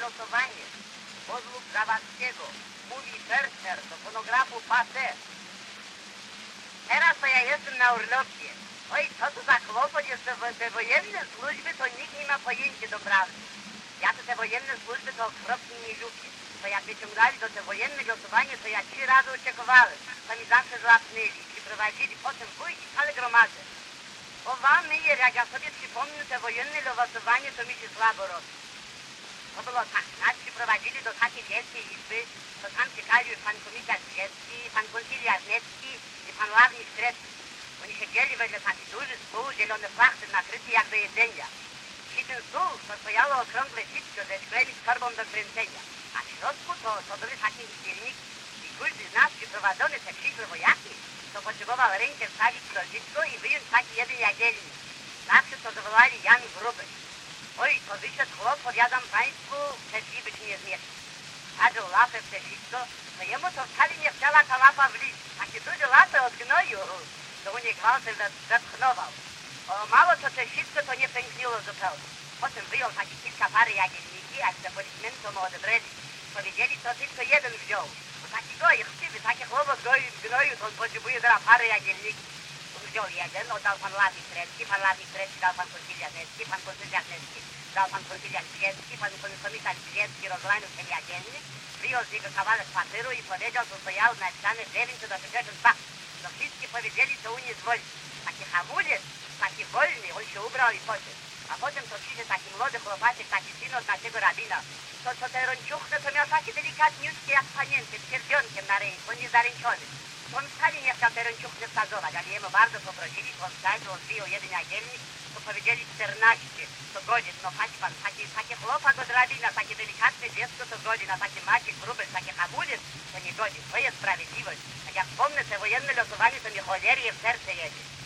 losowanie. Pozwól Zawadzkiego. Mówi Fercer do fonografu Pase. Teraz to ja jestem na urlopie. Oj, co to za kłopot jest te wojenne służby, to nikt nie ma pojęcia do prawdy. Ja to te wojenne służby to okropnie nie lubię. To jak wyciągali do te wojenne głosowanie, to ja 3 razy uciekowałem. To mi zawsze złapnęli. Przyprowadzili potem wójci całe gromady. O wam myjer, jak ja sobie przypomnę te wojenne głosowanie, to mi się słabo robi. To było tak, nas przyprowadzili do takiej wielkiej izby, to tam czekali pan komisarz Świecki, pan konsyliarz Necki i pan ławnik Strecki. Oni siedzieli wedle taki duży stół, zielone płachty nakryty jak do jedzenia. Przy tym stół to stojało okrągłe sitko ze szklem i z torbą do kręcenia. A w środku to były takie silniki. I każdy z nas przyprowadzony te przyszłe wojaki, to potrzebował rękę wstawić w to sitko i wyjąć taki jeden jagielnik. Zawsze to zawołali Jan Gruby. Oj, to wyszedł chłop, powiadam państwu, te drzwi być nie zmieści. Wsadził lapę w te sitko, to jemu to wcale nie chciała ta lapa wlić. Takie duże lapy od gnoju, to u nie gwałtem wepchnował. O mało co te sitko to nie pękniło zupełnie. Potem wyjął takie kilka pary jagielniki, a te policjmenty mu odebrali. Powiedzieli, to tylko jeden wziął. Bo taki goj, chciwy, taki chłopot gnoju, to on potrzebuje teraz pary jagielniki. On wziął jeden, oddał pan ławnik Strecki, pan ławnik Strecki dał pan konsyliarz Necki, pan konsyliarz Necki dał pan konsyliarz Świecki, pan komisarz Świecki rozlanił ten jagielnik, wyjął z niego kawałek papieru i powiedział, to stojało napisane 982. To wszyscy powiedzieli, to u nie zwolni. Taki hamulec, taki wolny, on się ubrał i poszedł. A potem to przyszedł taki młody chłopaczek, taki syn od naszego rabina. To te rąciuchne to miał takie delikatniutkie jak panienty, z pierścionkiem na ręku, on nie zaręczony. On wcale nie chciał te rąciuchne wskazować, ale jemu bardzo poprosili, to on wsadził, on wyjął jeden jagielnik, to powiedzieli 14, to godzin. No patrz pan, takie chłopak od rabina, takie delikatne dziecko to godzin, a takie maciek gruby, takie hamulec, to nie godzin. To jest sprawiedliwość. Jak ja wspomnę te wojenne losowanie, to mi cholernie w serce jedzie.